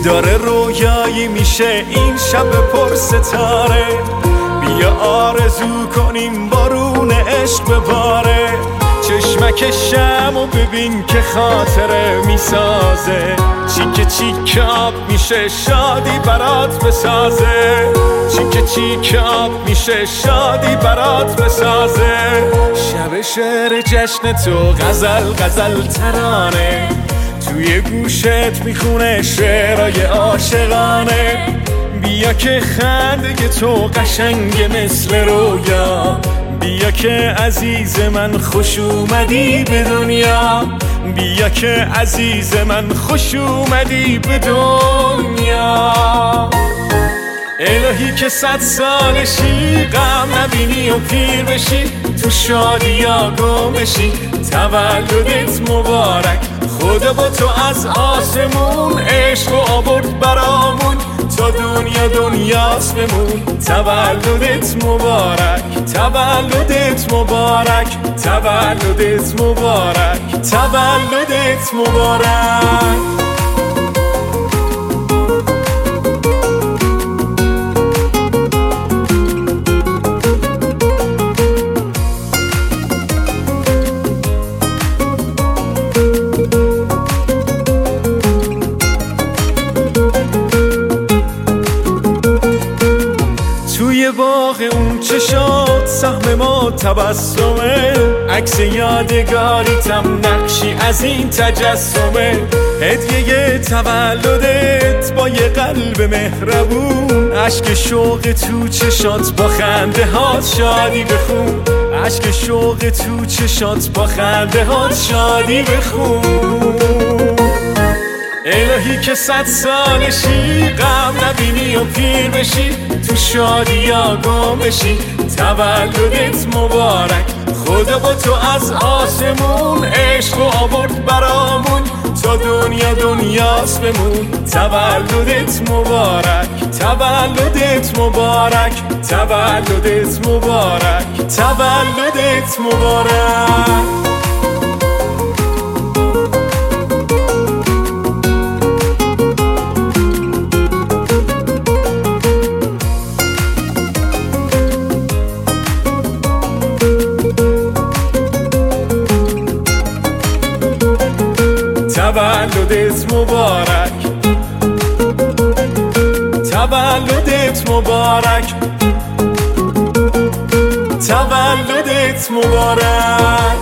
داره رویایی میشه این شب پر ستاره. بیا آرزو کنیم بارون عشق بباره. چشمک شمو ببین که خاطره میسازه. چیک چیک آب میشه شادی برات بسازه. چیک چیک آب میشه شادی برات بسازه. شب شعر جشن تو غزل غزل ترانه. توی گوشت میخونه شعرهای عاشقانه. بیا که خنده تو قشنگ مثل رویا. بیا که عزیز من خوش اومدی به دنیا. بیا که عزیز من خوش اومدی به دنیا. الهی که 100 سالشی غم نبینی و پیر بشی. تو شادی ها گم بشی. تولدت مبارک. خدا با تو از آسمون عشق و آورد برامون. تا دنیا دنیاست بمون. تولدت مبارک. تولدت مبارک. تولدت مبارک. تولدت مبارک. توی باغ اون چشات سهم ما تبسمه. عکس یادگاریتم نقشی از این تجسمه. هدیه تولدت با یه قلب مهربون. عشق شوق تو چشات با خنده هات شادی بخون. عشق شوق تو چشات با خنده هات شادی بخون. الهی که 100 سالشی غم نبینی و پیر بشی. تو شادی ها گم بشی. تولدت مبارک. خدا با تو از آسمون عشق و آورد برامون. تا دنیا دنیاست بمون. تولدت مبارک. تولدت مبارک. تولدت مبارک. تولدت مبارک. تولدت مبارک. تولدت مبارک. تولدت مبارک.